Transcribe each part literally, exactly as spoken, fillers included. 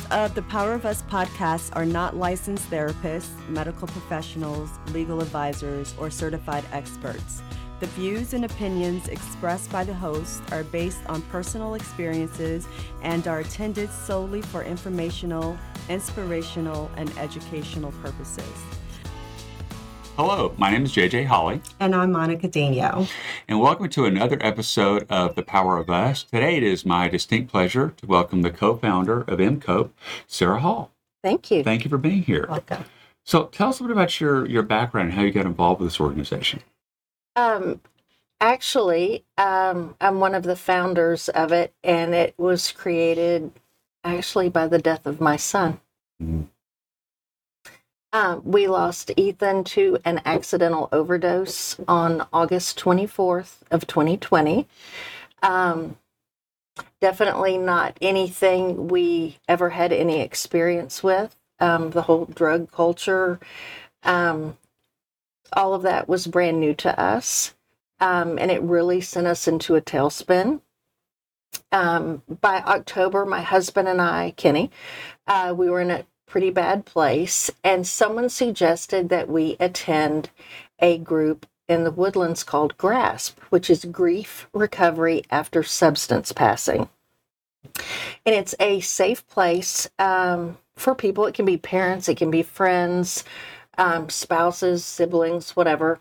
of the Power of Us podcast are not licensed therapists, medical professionals, legal advisors, or certified experts. The views and opinions expressed by the host are based on personal experiences and are intended solely for informational, inspirational, and educational purposes. Hello, my name is J J Holly. And I'm Monica Dino. And welcome to another episode of The Power of Us. Today it is my distinct pleasure to welcome the co-founder of M Cope, Sarah Hall. Thank you. Thank you for being here. Welcome. So tell us a bit about your, your background and how you got involved with this organization. Um, actually, um, I'm one of the founders of it, and it was created actually by the death of my son. Mm-hmm. Um, we lost Ethan to an accidental overdose on August twenty-fourth of twenty twenty. Um, definitely not anything we ever had any experience with. Um, the whole drug culture, um, all of that was brand new to us. Um, and it really sent us into a tailspin. Um, by October, my husband and I, Kenny, uh, we were in a pretty bad place, and someone suggested that we attend a group in the Woodlands called GRASP, which is Grief Recovery After Substance Passing. And it's a safe place um, for people. It can be parents, it can be friends, um, spouses, siblings, whatever,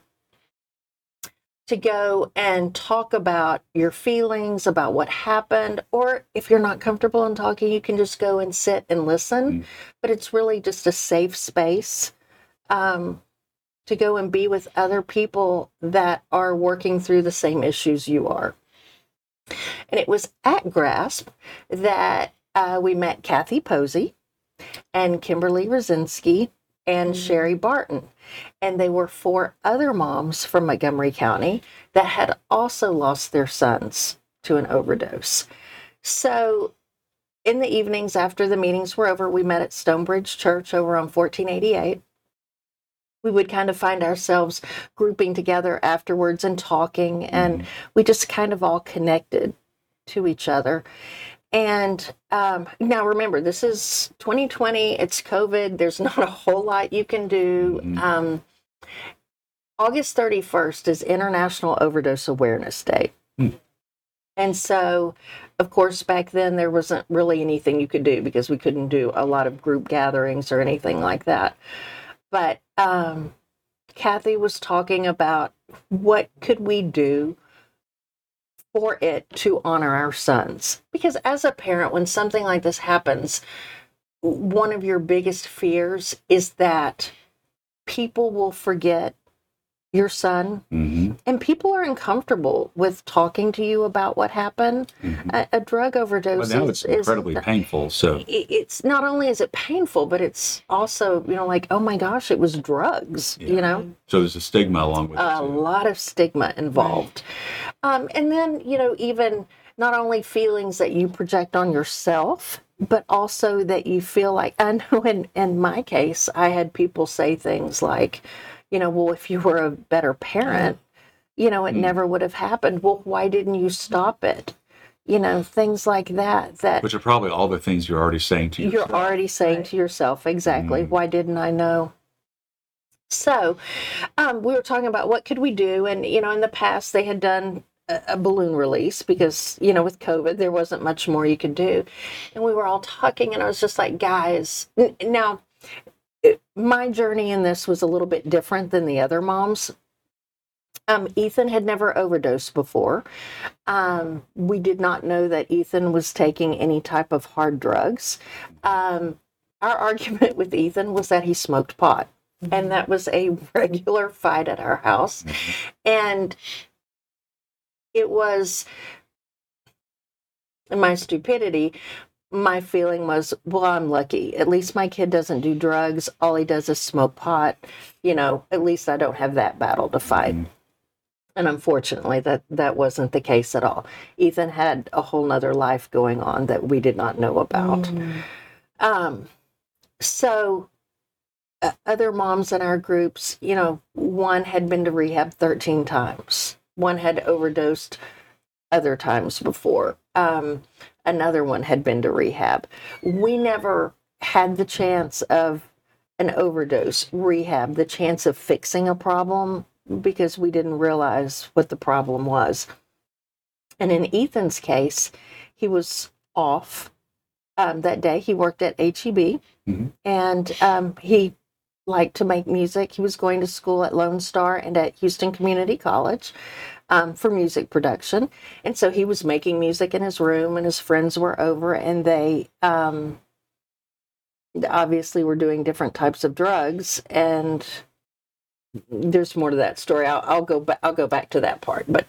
to go and talk about your feelings, about what happened, or if you're not comfortable in talking, you can just go and sit and listen. Mm. But it's really just a safe space um, to go and be with other people that are working through the same issues you are. And it was at GRASP that uh, we met Kathy Posey and Kimberly Rosinski and mm. Sherry Barton. And they were four other moms from Montgomery County that had also lost their sons to an overdose. So in the evenings after the meetings were over, we met at Stonebridge Church over on fourteen eighty-eight. We would kind of find ourselves grouping together afterwards and talking, mm-hmm. and we just kind of all connected to each other. And um, now remember, this is twenty twenty, it's COVID, there's not a whole lot you can do. Mm-hmm. Um, August thirty-first is International Overdose Awareness Day. Mm. And so, of course, back then there wasn't really anything you could do because we couldn't do a lot of group gatherings or anything like that. But um, Kathy was talking about what could we do for it to honor our sons. Because as a parent, when something like this happens, one of your biggest fears is that people will forget your son. Mm-hmm. And people are uncomfortable with talking to you about what happened. Mm-hmm. A, a drug overdose well, now is, it's incredibly is, painful. So it, it's not only is it painful, but it's also, you know, like, oh my gosh, it was drugs, yeah. you know? So there's a stigma along with it. A lot of stigma involved. Right. Um, and then, you know, even not only feelings that you project on yourself, but also that you feel like, I know in, in my case, I had people say things like, you know, well, if you were a better parent, you know, it mm. never would have happened. Well, why didn't you stop it? You know, things like that. That Which are probably all the things you're already saying to yourself. You're already saying right. to yourself, exactly. Mm. Why didn't I know? So um, we were talking about what could we do? And, you know, in the past they had done a, a balloon release because, you know, with COVID, there wasn't much more you could do. And we were all talking and I was just like, guys, n- now, my journey in this was a little bit different than the other moms. Um, Ethan had never overdosed before. Um, we did not know that Ethan was taking any type of hard drugs. Um, our argument with Ethan was that he smoked pot. Mm-hmm. And that was a regular fight at our house. Mm-hmm. And it was, in my stupidity, my feeling was, well, I'm lucky. At least my kid doesn't do drugs. All he does is smoke pot. You know, at least I don't have that battle to fight. Mm-hmm. And unfortunately, that, that wasn't the case at all. Ethan had a whole nother life going on that we did not know about. Mm-hmm. Um, so uh, other moms in our groups, you know, one had been to rehab thirteen times. One had overdosed other times before. Um, another one had been to rehab. We never had the chance of an overdose rehab, the chance of fixing a problem, because we didn't realize what the problem was. And in Ethan's case, he was off um, that day. He worked at H E B, mm-hmm. and um, he liked to make music. He was going to school at Lone Star and at Houston Community College um, for music production. And so he was making music in his room, and his friends were over, and they um, obviously were doing different types of drugs. And there's more to that story. I'll, I'll go back. I'll go back to that part. But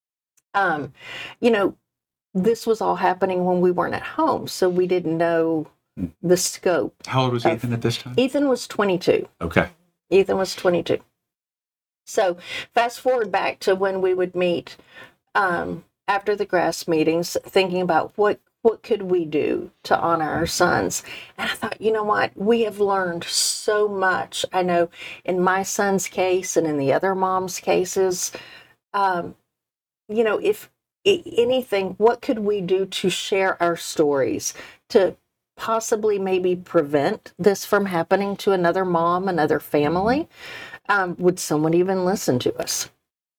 um, you know, this was all happening when we weren't at home, so we didn't know the scope. How old was of, Ethan at this time? Ethan was twenty-two. Okay. Ethan was twenty-two. So fast forward back to when we would meet um, after the grass meetings, thinking about what what could we do to honor our sons. And I thought, you know what? We have learned so much. I know in my son's case and in the other moms' cases, um, you know, if anything, what could we do to share our stories, to possibly maybe prevent this from happening to another mom, another family? Um, would someone even listen to us?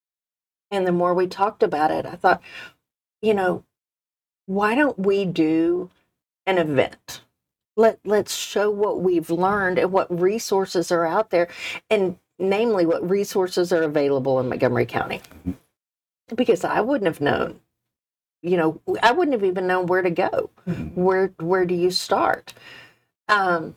And the more we talked about it, I thought, you know, why don't we do an event? Let, let's show what we've learned and what resources are out there, and namely what resources are available in Montgomery County. Because I wouldn't have known, you know, I wouldn't have even known where to go. Mm-hmm. Where where do you start? Um,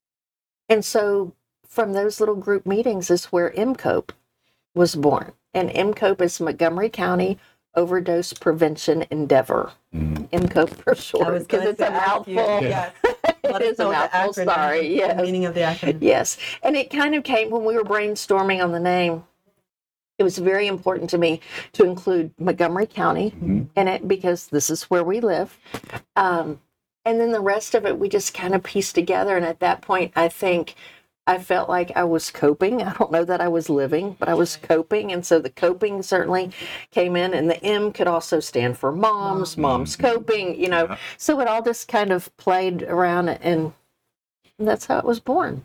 and so from those little group meetings is where M COPE was born. And M COPE is Montgomery County Overdose Prevention Endeavor. Mm-hmm. M COPE for short, because it's a mouthful. Yes. It is a mouthful, sorry. Yes. The meaning of the acronym. Yes. And it kind of came when we were brainstorming on the name. It was very important to me to include Montgomery County mm-hmm. in it, because this is where we live. Um, and then the rest of it, we just kind of pieced together. And at that point, I think I felt like I was coping. I don't know that I was living, but I was coping. And so the coping certainly came in. And the M could also stand for moms, mm-hmm. moms coping, you know. Yeah. So it all just kind of played around, and that's how it was born.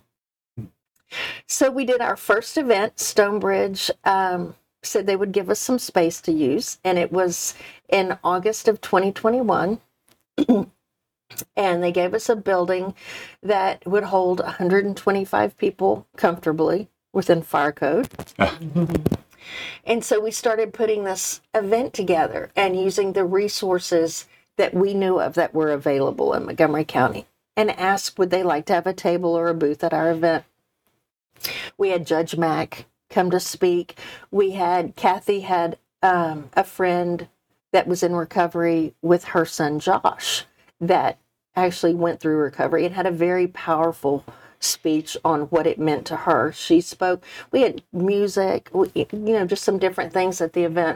So we did our first event. Stonebridge um, said they would give us some space to use, and it was in August of twenty twenty-one. And they gave us a building that would hold one hundred twenty-five people comfortably within fire code. And so we started putting this event together and using the resources that we knew of that were available in Montgomery County, and asked would they like to have a table or a booth at our event. We had Judge Mack come to speak. We had, Kathy had um, a friend that was in recovery with her son Josh that actually went through recovery and had a very powerful speech on what it meant to her. She spoke. We had music, we, you know, just some different things at the event.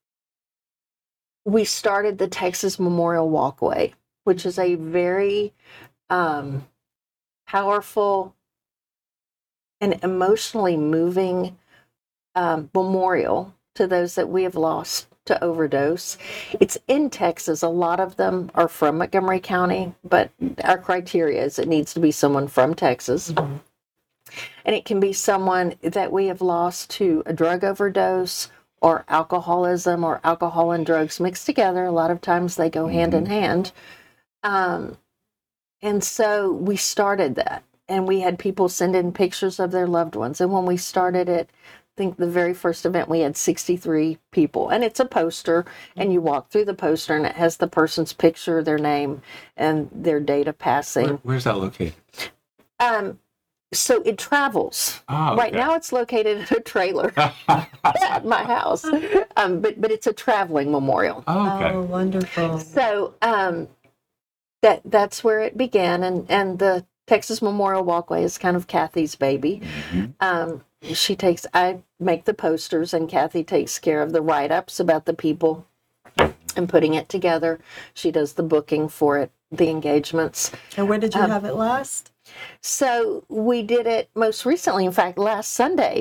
We started the Texas Memorial Walkway, which is a very um, powerful and emotionally moving um, memorial to those that we have lost to overdose. It's in Texas. A lot of them are from Montgomery County, but our criteria is it needs to be someone from Texas. Mm-hmm. And it can be someone that we have lost to a drug overdose or alcoholism, or alcohol and drugs mixed together. A lot of times they go hand mm-hmm. in hand. Um, and so we started that. And we had people send in pictures of their loved ones. And when we started it, I think the very first event, we had sixty-three people. And it's a poster, and you walk through the poster, and it has the person's picture, their name, and their date of passing. Where, where's that located? Um, so it travels. Oh, okay. Right now it's located in a trailer at my house. Um, but, but it's a traveling memorial. Oh, okay. Oh, wonderful. So um, that that's where it began. And, and the Texas Memorial Walkway is kind of Kathy's baby. Mm-hmm. Um, she takes, I make the posters, and Kathy takes care of the write-ups about the people and putting it together. She does the booking for it, the engagements. And where did you um, have it last? So we did it most recently, in fact, last Sunday.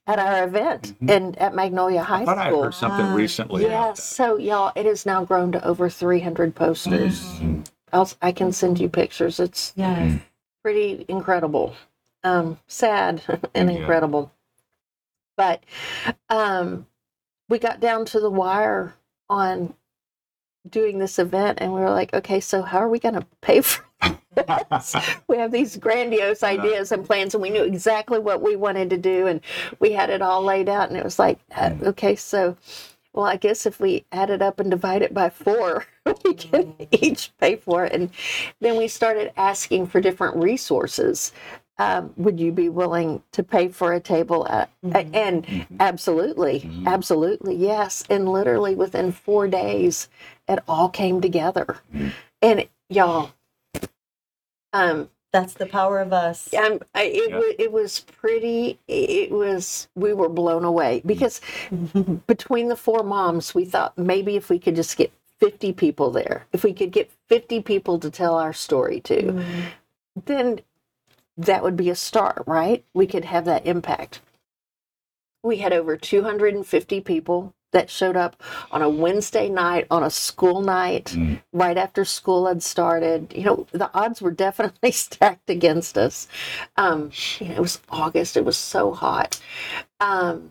at our event Mhm. in at Magnolia High I thought I School. heard something Ah. recently about Yes, that. so y'all, it has now grown to over three hundred posters. Mhm. I'll, I can send you pictures. It's Yes. pretty incredible. Um, sad and Yeah. incredible. But um, we got down to the wire on doing this event, and we were like, okay, so how are we going to pay for this? We have these grandiose ideas and plans, and we knew exactly what we wanted to do, and we had it all laid out, and it was like, uh, okay, so, well, I guess if we add it up and divide it by four, we can each pay for it. And then we started asking for different resources. Um, would you be willing to pay for a table? At, Mhm. And Mhm. absolutely, Mhm. absolutely, yes. And literally within four days, it all came together. Mhm. And y'all, um, That's the power of us. um, I, it, Yeah. wa it was pretty, it was, we were blown away because between the four moms, we thought maybe if we could just get fifty people there, if we could get fifty people to tell our story to, Mhm. then that would be a start, right? We could have that impact. We had over two hundred fifty people that showed up on a Wednesday night, on a school night, Mm. right after school had started. You know, the odds were definitely stacked against us. Um, you know, it was August, it was so hot. Um,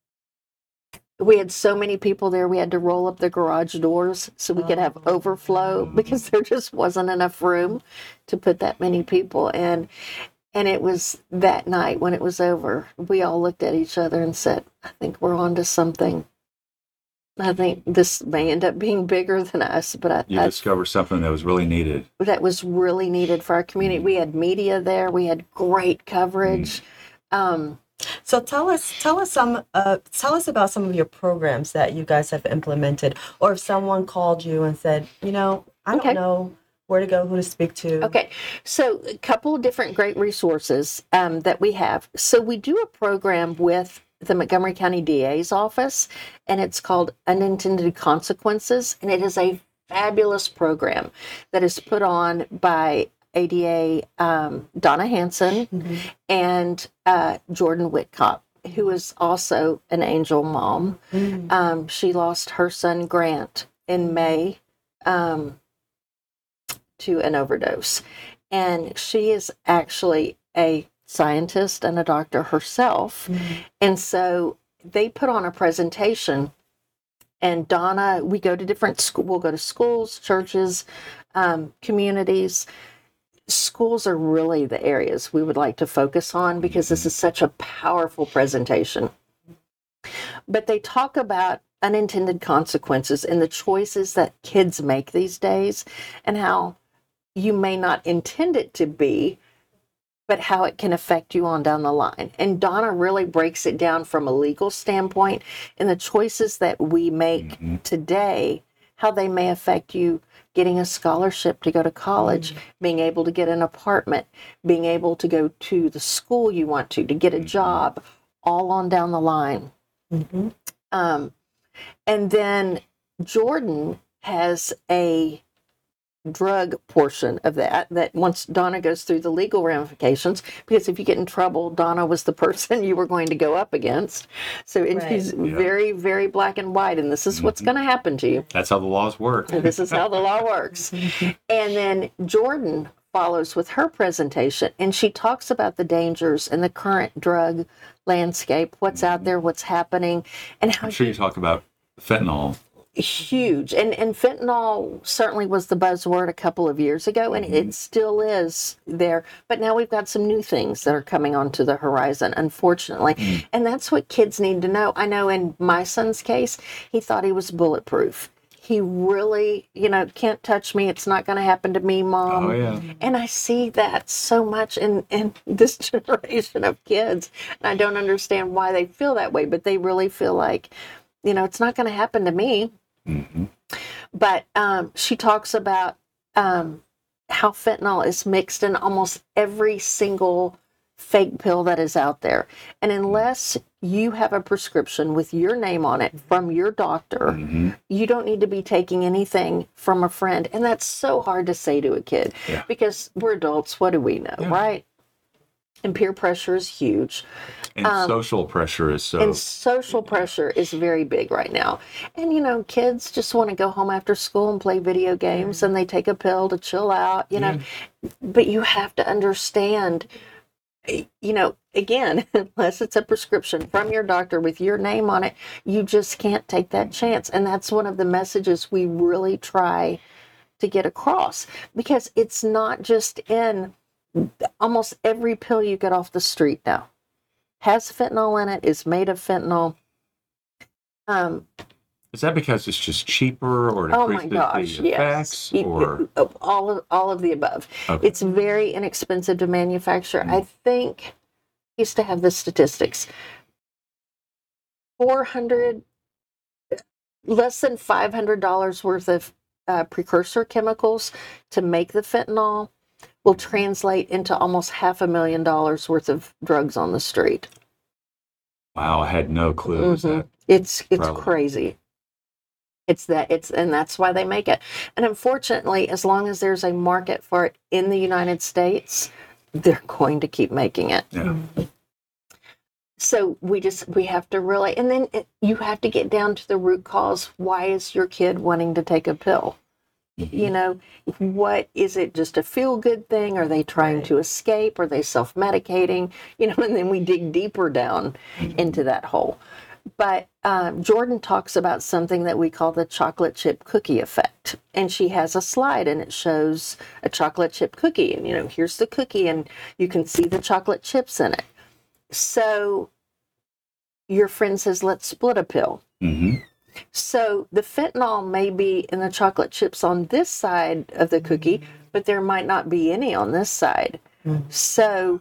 we had so many people there, we had to roll up the garage doors so we could have Oh. overflow because there just wasn't enough room to put that many people in. And it was that night when it was over, we all looked at each other and said, I think we're on to something. I think this may end up being bigger than us, but I, You I, discovered something that was really needed. that was really needed for our community. We had media there. We had great coverage. Um, So tell us, tell us some, uh, tell us about some of your programs that you guys have implemented, or if someone called you and said, you know, I Okay. don't know where to go, who to speak to. Okay, so a couple of different great resources um, that we have. So we do a program with the Montgomery County D A's office, and it's called Unintended Consequences, and it is a fabulous program that is put on by A D A um, Donna Hanson Mhm. and uh, Jordan Whitcop, who is also an angel mom. Mm. Um, she lost her son Grant in May. Um, to an overdose. And she is actually a scientist and a doctor herself. Mhm. And so they put on a presentation, and Donna, we go to different school, we'll go to schools, churches, um, communities. Schools are really the areas we would like to focus on because this is such a powerful presentation. But they talk about unintended consequences and the choices that kids make these days and how you may not intend it to be, but how it can affect you on down the line. And Donna really breaks it down from a legal standpoint and the choices that we make Mhm. today, how they may affect you getting a scholarship to go to college, being able to get an apartment, being able to go to the school you want to, to get a job, all on down the line. Mhm. Um, and then Jordan has a drug portion of that, that once Donna goes through the legal ramifications, because if you get in trouble, Donna was the person you were going to go up against. So and Right. she's Yeah. very, very black and white, and this is what's Mhm. going to happen to you. That's how the laws work. This is how the law works. And then Jordan follows with her presentation, and she talks about the dangers and the current drug landscape, what's out there, what's happening, and how I'm sure you talk about fentanyl. huge. And and fentanyl certainly was the buzzword a couple of years ago, and it still is there. But now we've got some new things that are coming onto the horizon, unfortunately. Mm. And that's what kids need to know. I know in my son's case, he thought he was bulletproof. He really, you know, can't touch me. It's not going to happen to me, Mom. Oh, yeah. And I see that so much in, in this generation of kids. And I don't understand why they feel that way, but they really feel like, you know, it's not going to happen to me. Mhm. But um, she talks about um, how fentanyl is mixed in almost every single fake pill that is out there. And unless you have a prescription with your name on it from your doctor, Mhm. you don't need to be taking anything from a friend. And that's so hard to say to a kid Yeah. because we're adults. What do we know, Yeah. right? And peer pressure is huge. And um, social pressure is so... And social pressure is very big right now. And, you know, kids just want to go home after school and play video games, mm-hmm. and they take a pill to chill out, you know. Yeah. But you have to understand, you know, again, unless it's a prescription from your doctor with your name on it, you just can't take that chance. And that's one of the messages we really try to get across, because it's not just in... Almost every pill you get off the street now has fentanyl in it, is made of fentanyl. Um, is that because it's just cheaper, or it oh my increases gosh, the effects? Yes. Or? All of, all of the above. Okay. It's very inexpensive to manufacture. Mm. I think, I used to have the statistics, four hundred, less than five hundred dollars worth of uh, precursor chemicals to make the fentanyl will translate into almost half a million dollars worth of drugs on the street. Wow, I had no clue. Mm-hmm. That it's it's prevalent? Crazy. It's that it's and that's why they make it. And unfortunately, as long as there's a market for it in the United States, they're going to keep making it. Yeah. So we just we have to really, and then it, you have to get down to the root cause. Why is your kid wanting to take a pill? You know, what is it? Just a feel-good thing? Are they trying to escape? Are they self-medicating? You know, and then we dig deeper down into that hole. But um, Jordan talks about something that we call the chocolate chip cookie effect. And she has a slide, and it shows a chocolate chip cookie. And, you know, here's the cookie, and you can see the chocolate chips in it. So your friend says, let's split a pill. Mm-hmm. So the fentanyl may be in the chocolate chips on this side of the cookie, but there might not be any on this side. Mm-hmm. So,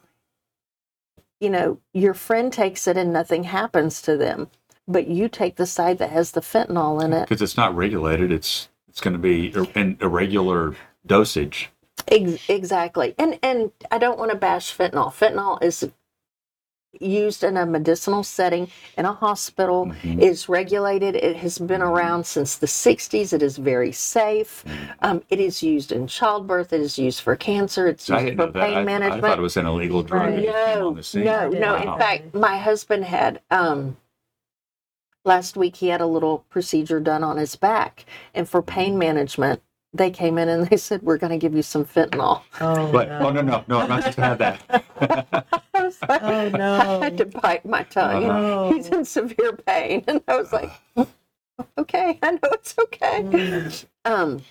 you know, your friend takes it and nothing happens to them, but you take the side that has the fentanyl in it. Because it's not regulated. It's it's going to be an irregular dosage. Ex- exactly. And, and I don't want to bash fentanyl. Fentanyl is used in a medicinal setting in a hospital. Mm-hmm. Is regulated. It has been around since the sixties. It is very safe. Um, it is used in childbirth. It is used for cancer. It's used for pain I, management. I thought it was an illegal drug. Right. No, no, no. Wow. In fact, my husband had um, last week. He had a little procedure done on his back, and for pain management, they came in and they said, "We're going to give you some fentanyl." Oh, but, no. oh no, no, no! I'm not just going to have that. I was like, oh no! I had to bite my tongue. Uh-huh. He's in severe pain, and I was like, "Okay, I know it's okay." Mm. Um,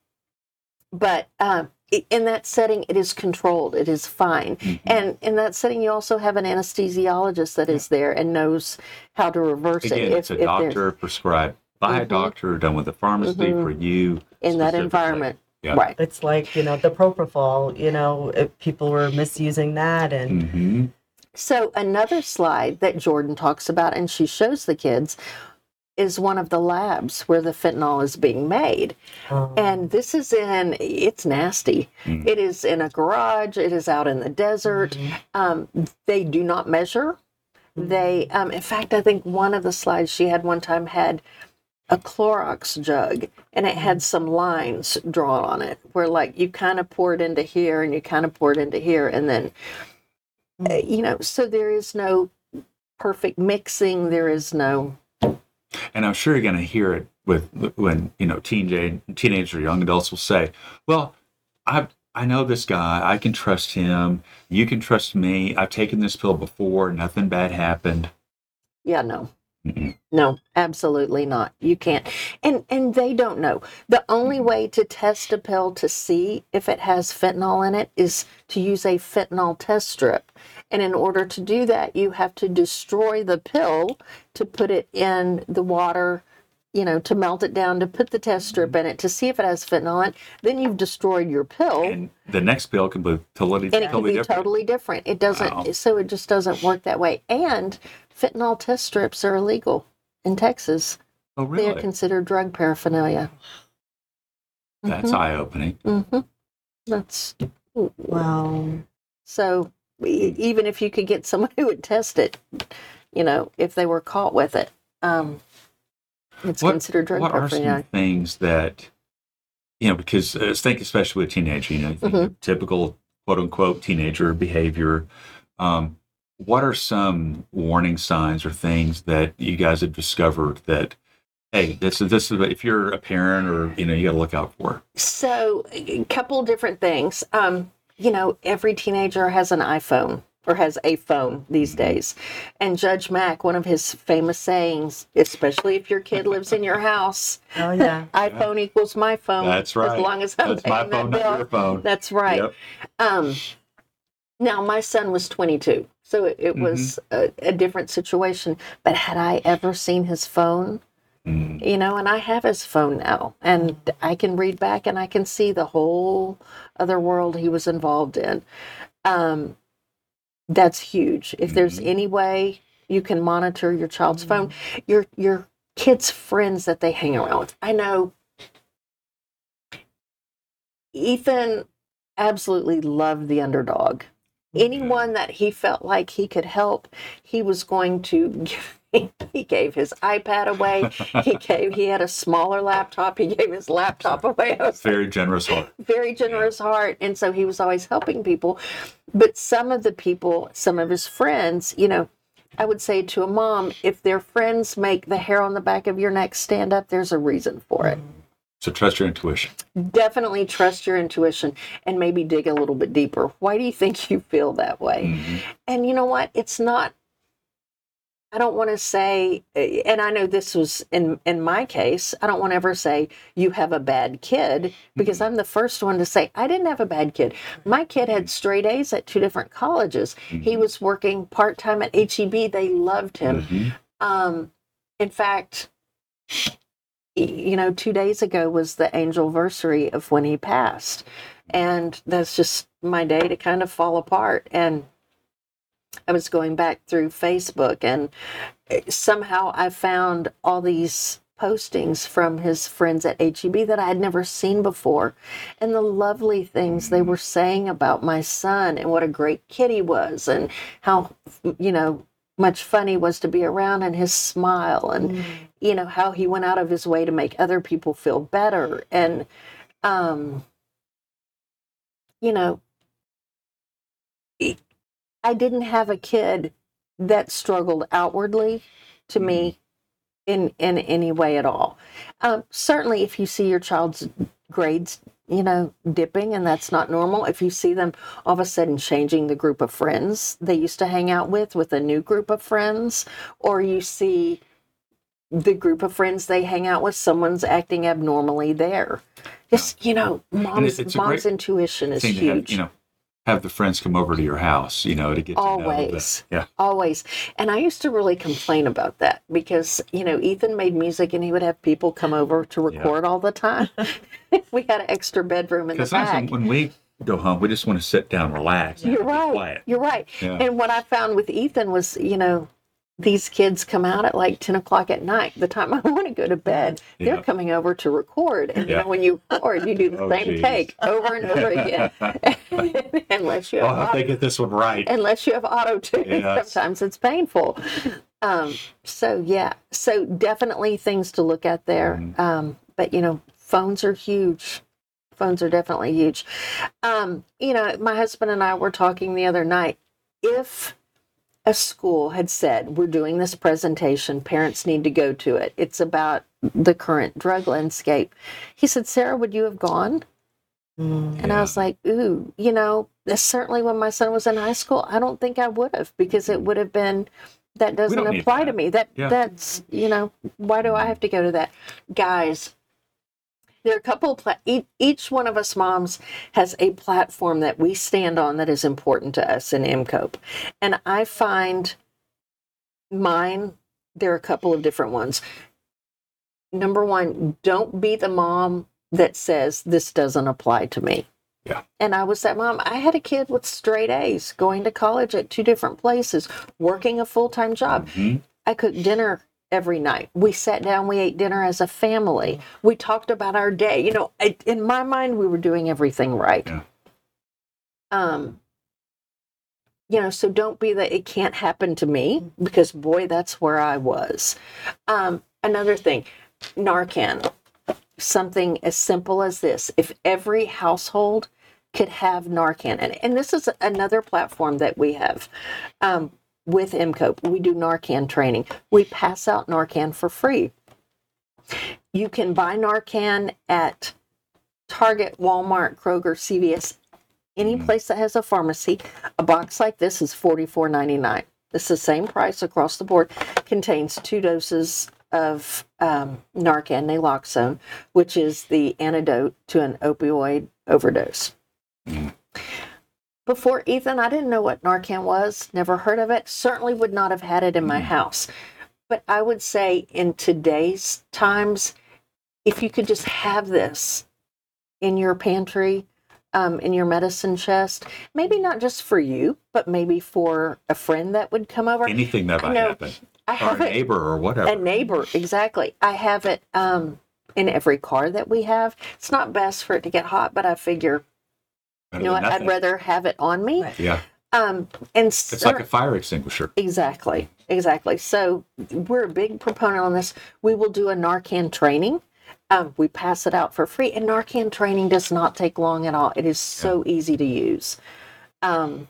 but um, in that setting, it is controlled. It is fine, mm-hmm. and in that setting, you also have an anesthesiologist that is there and knows how to reverse Again, it. If, it's a if doctor prescribed by mm-hmm. a doctor, done with a pharmacy mm-hmm. for you in that environment. Yeah. Right. It's like, you know, the propofol, you know, if people were misusing that. And mm-hmm. So another slide that Jordan talks about, and she shows the kids, is one of the labs where the fentanyl is being made. Oh. And this is in, it's nasty. Mm-hmm. It is in a garage. It is out in the desert. Mm-hmm. Um, they do not measure. Mm-hmm. They, um, in fact, I think one of the slides she had one time had a Clorox jug, and it had some lines drawn on it where, like, you kind of pour it into here and you kind of pour it into here, and then uh, you know, so there is no perfect mixing. There is no. And I'm sure you're going to hear it with when, you know, teenage teenagers or young adults will say, "Well, I I know this guy. I can trust him. You can trust me. I've taken this pill before. Nothing bad happened." Yeah, no. Mm-mm. No, absolutely not. You can't. And and they don't know. The only way to test a pill to see if it has fentanyl in it is to use a fentanyl test strip. And in order to do that, you have to destroy the pill to put it in the water, you know, to melt it down, to put the test strip in it, to see if it has fentanyl in it. Then you've destroyed your pill. And the next pill can be totally, and it totally can be different. totally different. It doesn't, wow. So it just doesn't work that way. And fentanyl test strips are illegal in Texas. Oh, really? They are considered drug paraphernalia. That's mm-hmm. eye-opening. Mm-hmm. That's, wow. So even if you could get someone who would test it, you know, if they were caught with it, um, it's what, considered drug what paraphernalia. What are some things that, you know, because uh, think especially with teenagers, you know, you think mm-hmm. of typical quote-unquote teenager behavior, Um, what are some warning signs or things that you guys have discovered that, hey, this is this is if you're a parent or you know you got to look out for? So, a couple different things. Um, you know, every teenager has an iPhone or has a phone these days. And Judge Mack, one of his famous sayings, especially if your kid lives in your house, Oh, yeah. iPhone equals my phone. That's right. As long as I'm That's paying my that phone, bill. not your phone. That's right. Yep. Um, now, my son was twenty-two, so it, it was a, a different situation. But had I ever seen his phone, Mm. you know, and I have his phone now, and I can read back and I can see the whole other world he was involved in. Um, that's huge. If there's Mhm. any way you can monitor your child's phone, your your kids' friends that they hang around with. I know Ethan absolutely loved the underdog. Anyone that he felt like he could help, he was going to give. He gave his iPad away. He gave. He had a smaller laptop. He gave his laptop away. I was like, Very generous heart. very generous heart, and so he was always helping people. But some of the people, some of his friends, you know, I would say to a mom, if their friends make the hair on the back of your neck stand up, there's a reason for it. So trust your intuition. Definitely trust your intuition and maybe dig a little bit deeper. Why do you think you feel that way? Mhm. And you know what? It's not, I don't want to say, and I know this was in, in my case, I don't want to ever say you have a bad kid, because I'm the first one to say, I didn't have a bad kid. My kid had straight A's at two different colleges. He was working part-time at H E B. They loved him. Mhm. Um, in fact, you know, two days ago was the angelversary of when he passed. And that's just my day to kind of fall apart. And I was going back through Facebook, and somehow I found all these postings from his friends at H E B that I had never seen before. And the lovely things they were saying about my son and what a great kid he was, and how, you know, much fun he was to be around, and his smile, and mm. you know, how he went out of his way to make other people feel better. And um you know, I didn't have a kid that struggled outwardly to mm. me in in any way at all. Um, certainly if you see your child's grades, you know, dipping, and that's not normal. If you see them all of a sudden changing the group of friends they used to hang out with with a new group of friends, or you see the group of friends they hang out with, someone's acting abnormally there. Just, you know, mom's, it's mom's intuition is huge. Have, you know, have the friends come over to your house, you know, to get to always, know the, yeah, always. And I used to really complain about that because, you know, Ethan made music and he would have people come over to record yeah. all the time. We had an extra bedroom in the back. When we go home, we just want to sit down, relax. You're right. Quiet. You're right. Yeah. And what I found with Ethan was, you know, these kids come out at like ten o'clock at night. The time I want to go to bed, yeah. they're coming over to record. And yeah. you know, when you record, you do the oh, same geez. take over and over again. Unless you have, oh, I auto, get this one right. Unless you have auto tune, yes. sometimes it's painful. Um, so yeah, so definitely things to look at there. Mm-hmm. Um, but you know, phones are huge. Phones are definitely huge. Um, you know, my husband and I were talking the other night. If a school had said, we're doing this presentation, parents need to go to it, it's about the current drug landscape, he said, Sarah, would you have gone? Mm, and yeah. I was like, ooh, you know, certainly when my son was in high school, I don't think I would have, because it would have been, that doesn't apply that. to me. That yeah. That's, you know, why do I have to go to that? Guys, there are a couple of, pla- each one of us moms has a platform that we stand on that is important to us in M COPE. And I find mine, there are a couple of different ones. Number one, don't be the mom that says this doesn't apply to me. Yeah. And I was that mom. I had a kid with straight A's, going to college at two different places, working a full-time job. Mm-hmm. I cooked dinner every night. We sat down, we ate dinner as a family. We talked about our day. You know, I, in my mind, we were doing everything right. Yeah. Um, you know, so don't be that it can't happen to me, because boy, that's where I was. Um, another thing, Narcan, something as simple as this. If every household could have Narcan. And, and this is another platform that we have um, with M COPE. We do Narcan training. We pass out Narcan for free. You can buy Narcan at Target, Walmart, Kroger, C V S, any place that has a pharmacy. A box like this is forty-four ninety-nine. It's the same price across the board. Contains two doses of um, Narcan naloxone, which is the antidote to an opioid overdose. Before Ethan, I didn't know what Narcan was, never heard of it, certainly would not have had it in my house. But I would say in today's times, if you could just have this in your pantry, um, in your medicine chest, maybe not just for you, but maybe for a friend that would come over. Anything that might know, happen. I Or have a it, neighbor or whatever. a neighbor, exactly. I have it um, in every car that we have. It's not best for it to get hot, but I figure, Better you know than what, I'd nothing. rather have it on me. Right. Yeah. Um, and It's like a fire extinguisher. Exactly, exactly. So we're a big proponent on this. We will do a Narcan training. Um, we pass it out for free, and Narcan training does not take long at all. It is so easy to use. Um,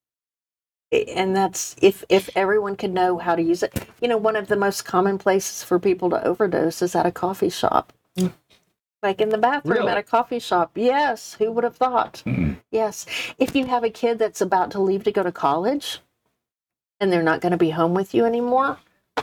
and that's if if everyone could know how to use it. You know, one of the most common places for people to overdose is at a coffee shop. Mm. Like in the bathroom Really? at a coffee shop. Yes, who would have thought? Mm. Yes. If you have a kid that's about to leave to go to college and they're not going to be home with you anymore,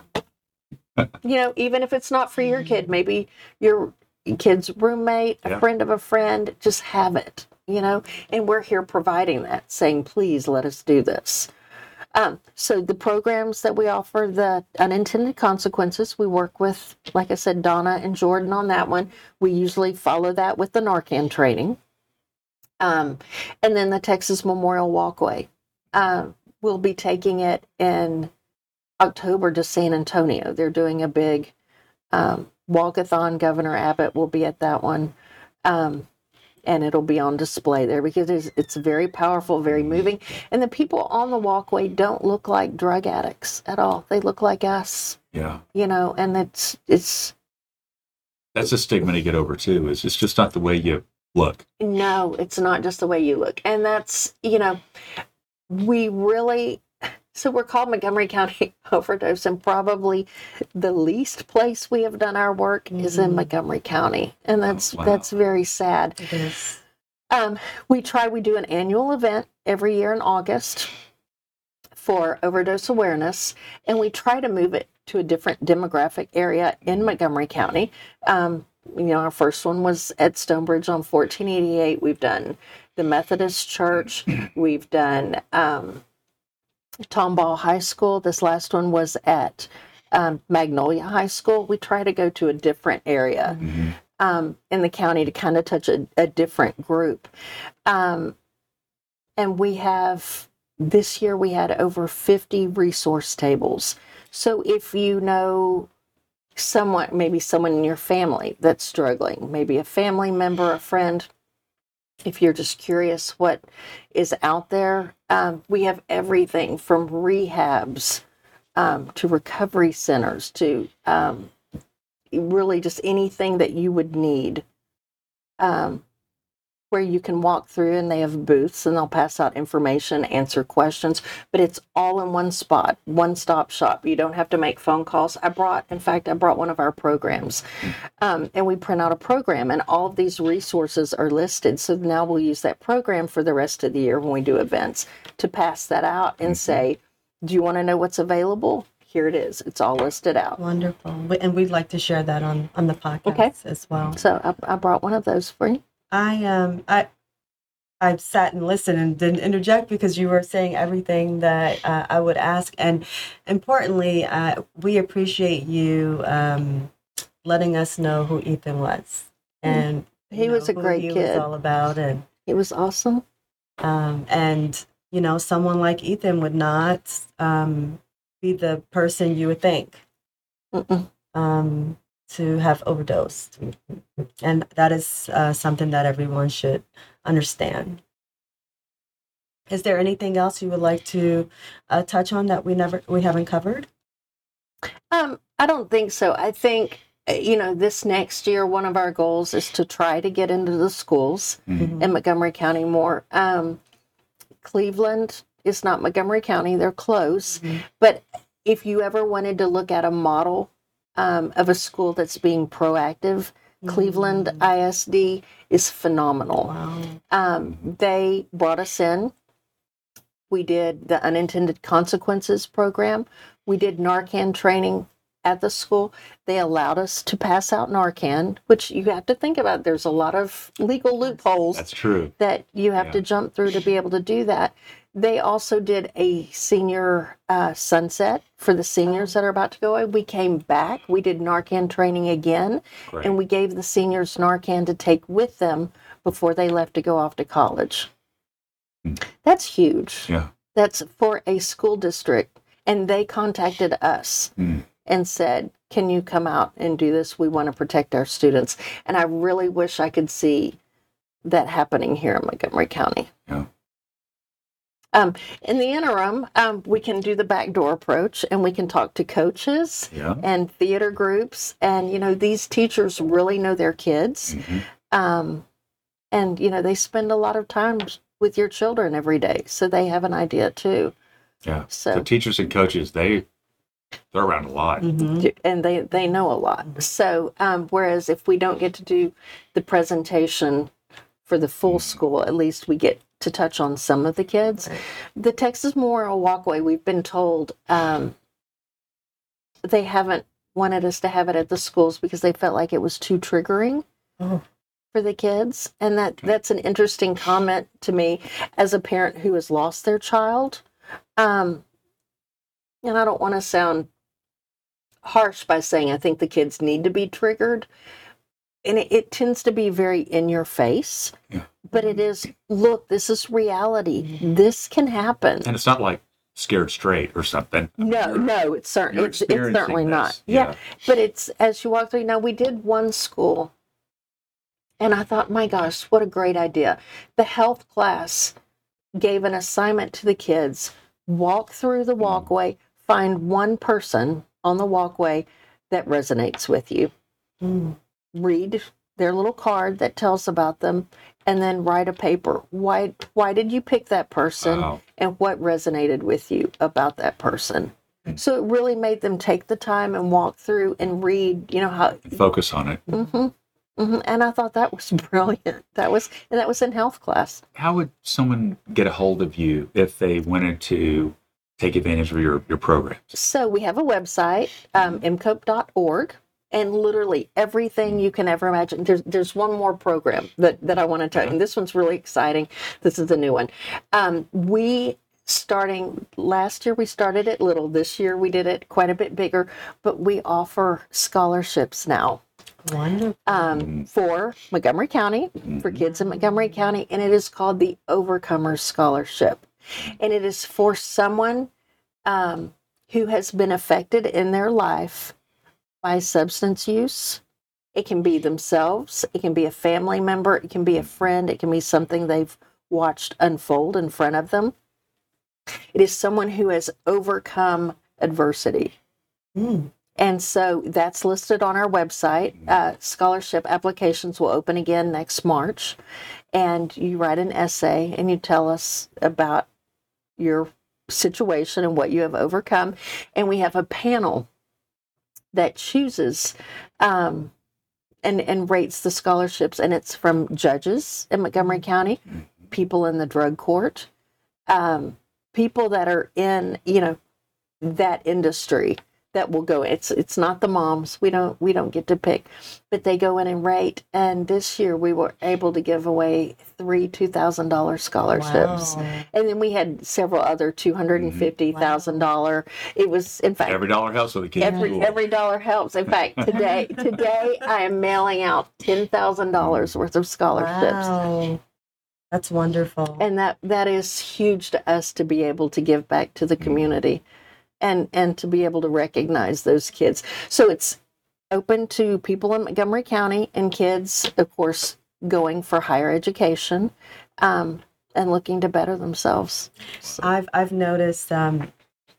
you know, even if it's not for your kid, maybe your kid's roommate, a Yeah. friend of a friend, just have it, you know, and we're here providing that, saying, please let us do this. Um, so the programs that we offer, the unintended consequences, we work with, like I said, Donna and Jordan on that one. We usually follow that with the Narcan training. Um, and then the Texas Memorial Walkway. Uh, we'll be taking it in October to San Antonio. They're doing a big um, walkathon. Governor Abbott will be at that one. Um, and it'll be on display there because it's, it's very powerful, very moving. And the people on the walkway don't look like drug addicts at all. They look like us, Yeah. you know, and it's, it's, That's a stigma to get over too. Is it's just not the way you look. no, it's not just the way you look. And that's, you know, we really, so we're called Montgomery County Overdose, and probably the least place we have done our work is in Montgomery County. And that's, wow. that's very sad. It is. Um, we try, we do an annual event every year in August for overdose awareness, and we try to move it to a different demographic area in Montgomery County. Um, you know, our first one was at Stonebridge on fourteen eighty-eight. We've done the Methodist Church. We've done um, Tomball High School. This last one was at um, Magnolia High School. We try to go to a different area Mm-hmm. um, in the county to kind of touch a, a different group. Um, and we have, this year we had over fifty resource tables. So if you know someone, maybe someone in your family that's struggling, maybe a family member, a friend, if you're just curious what is out there, um, we have everything from rehabs um, to recovery centers to um, really just anything that you would need, um, where you can walk through, and they have booths and they'll pass out information, answer questions, but it's all in one spot, one stop shop. You don't have to make phone calls. I brought, in fact, I brought one of our programs um, and we print out a program, and all of these resources are listed. So now we'll use that program for the rest of the year when we do events to pass that out and say, do you want to know what's available? Here it is. It's all listed out. Wonderful. We- And we'd like to share that on, on the podcast Okay. as well. So I, I brought one of those for you. I um I I've sat and listened and didn't interject because you were saying everything that uh, I would ask. And importantly, uh, we appreciate you um, letting us know who Ethan was. And He you was know, a who great he kid. was all about. And, It was awesome. um, and, you know, someone like Ethan would not um, be the person you would think Mm-mm. um, to have overdosed. And that is uh, something that everyone should understand. Is there anything else you would like to uh, touch on that we never we haven't covered? Um, I don't think so. I think you know, this next year, one of our goals is to try to get into the schools Mhm. in Montgomery County more. Um, Cleveland is not Montgomery County, they're close. Mhm. But if you ever wanted to look at a model um, of a school that's being proactive, Cleveland I S D is phenomenal. Wow. Um, they brought us in. We did the unintended consequences program. We did Narcan training at the school. They allowed us to pass out Narcan, which you have to think about. There's a lot of legal loopholes That's true. that you have Yeah. to jump through to be able to do that. They also did a senior uh, sunset for the seniors that are about to go away. We came back. We did Narcan training again, Great. and we gave the seniors Narcan to take with them before they left to go off to college. Hmm. That's huge. Yeah. That's for a school district. And they contacted us Mm. and said, can you come out and do this? We want to protect our students. And I really wish I could see that happening here in Montgomery County. Yeah. Um, in the interim, um, we can do the backdoor approach and we can talk to coaches Yeah. and theater groups. And, you know, these teachers really know their kids. Mhm. Um, and, you know, they spend a lot of time with your children every day. So they have an idea too. Yeah. So, So teachers and coaches, they they're around a lot. Mhm. and they, they know a lot. So, um, whereas if we don't get to do the presentation for the full school, at least we get to touch on some of the kids. Right. The Texas Memorial Walkway, we've been told um, they haven't wanted us to have it at the schools because they felt like it was too triggering Oh. for the kids. And that that's an interesting comment to me as a parent who has lost their child. Um, and I don't want to sound harsh by saying I think the kids need to be triggered. And it, it tends to be very in your face. Yeah. But it is, look, this is reality. This can happen. And it's not like Scared Straight or something. No, You're- no, it's, cer- you're it's, it's experiencing certainly this. not. Yeah. Yeah. But it's, as you walk through, now we did one school and I thought, my gosh, what a great idea. The health class gave an assignment to the kids, walk through the walkway, find one person on the walkway that resonates with you, Mm. read their little card that tells about them, and then write a paper. Why, why did you pick that person? Wow. And what resonated with you about that person. So it really made them take the time and walk through and read, you know, how, Focus on it. hmm hmm and I thought that was brilliant. That was, and that was in health class. How would someone get a hold of you if they wanted to take advantage of your, your programs? So we have a website, um, m cope dot org, and literally everything you can ever imagine. There's, there's one more program that, that I want to tell you, and this one's really exciting. This is a new one. Um, we, starting last year, we started it little. This year we did it quite a bit bigger, but we offer scholarships now. Wonderful. Um, for Montgomery County, for kids in Montgomery County, and it is called the Overcomers Scholarship. And it is for someone um, who has been affected in their life by substance use. It can be themselves, it can be a family member, it can be a friend, it can be something they've watched unfold in front of them. It is someone who has overcome adversity. Mm. And so that's listed on our website. Uh, scholarship applications will open again next March. And you write an essay and you tell us about your situation and what you have overcome. And we have a panel that chooses um, and, and rates the scholarships. And it's from judges in Montgomery County, people in the drug court, um, people that are in, you know, that industry. That will go. It's it's not the moms. We don't we don't get to pick, but they go in and rate. And this year we were able to give away three two thousand dollar scholarships, Wow. and then we had several other two hundred and fifty thousand dollar. It was in fact Every dollar helps with the kids. every every dollar helps. In fact, today today I am mailing out ten thousand dollars worth of scholarships. Wow. That's wonderful. And that that is huge to us to be able to give back to the community. And and to be able to recognize those kids. So it's open to people in Montgomery County and kids, of course, going for higher education um, and looking to better themselves. So, I've I've noticed um,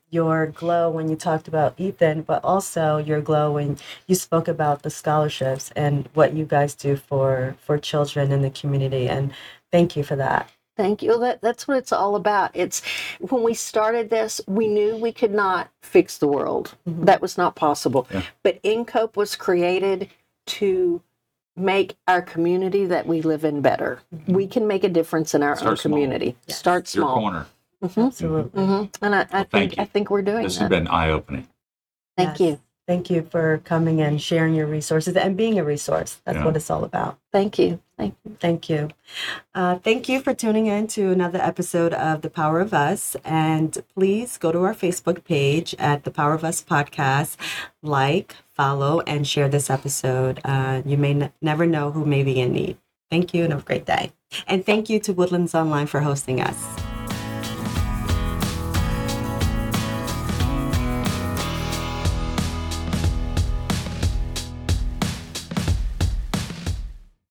your glow when you talked about Ethan, but also your glow when you spoke about the scholarships and what you guys do for for children in the community. And thank you for that. Thank you. That, that's what it's all about. It's when we started this, we knew we could not fix the world. Mm-hmm. That was not possible. Yeah. But InCope was created to make our community that we live in better. Mm-hmm. We can make a difference in our Start own small. community. Yes. Start small. Your corner. Mm-hmm. Absolutely. Mm-hmm. And I, I well, think you. I think we're doing this that. has been eye-opening. Thank yes. you. Thank you for coming and sharing your resources and being a resource. That's yeah. what it's all about. Thank you. Thank you. Thank you. Uh, thank you for tuning in to another episode of The Power of Us. And please go to our Facebook page at The Power of Us Podcast. Like, follow, and share this episode. Uh, you may n- never know who may be in need. Thank you and have a great day. And thank you to Woodlands Online for hosting us.